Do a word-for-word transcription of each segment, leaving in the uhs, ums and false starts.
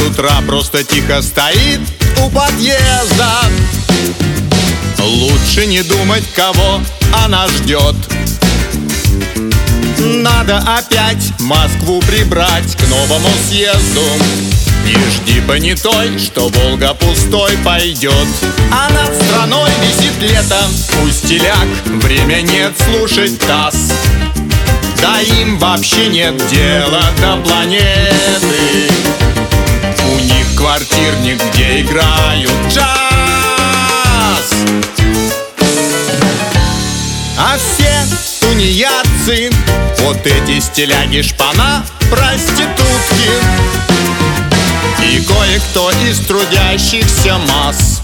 утра просто тихо стоит у подъезда. Лучше не думать, кого она ждет. Надо опять Москву прибрать к новому съезду. И жди понятой, что Волга пустой пойдет. А над страной висит лето, пустяляк, время нет слушать ТАСС. Да им вообще нет дела до планеты. У них квартир нигде играют джаз. А все тунеядцы, вот эти стиляги, шпана, проститутки и кое-кто из трудящихся масс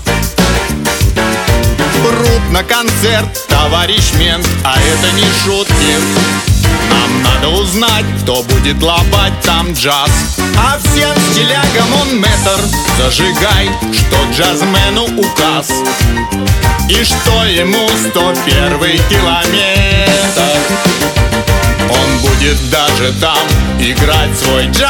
прут на концерт, товарищ мент, а это не шутки. Нам надо узнать, кто будет лобать там джаз. А всем стилягам он мэтр, зажигай, что джазмену указ. И что ему сто первый километр, он будет даже там играть свой джаз.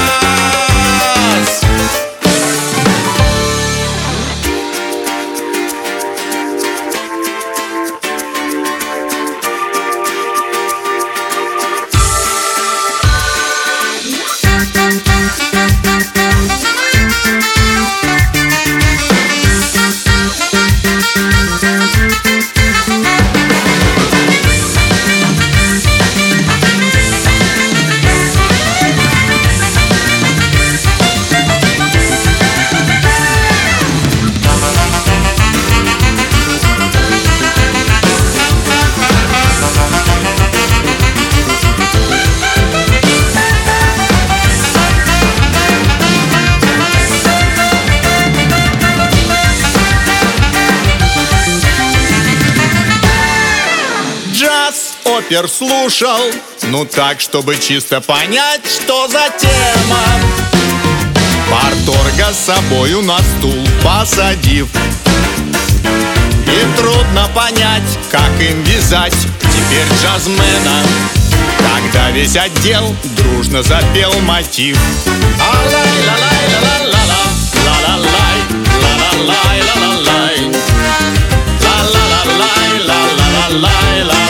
Опер слушал, ну так, чтобы чисто понять, что за тема. Парторга с собою на стул посадив, и трудно понять, как им вязать теперь джазмена, когда весь отдел дружно запел мотив. А-лай-ла-лай-ла-ла-ла-ла, ла-ла-лай, ла-ла-лай, ла-ла-лай, ла-ла-лай, ла-ла-лай, ла-ла-лай.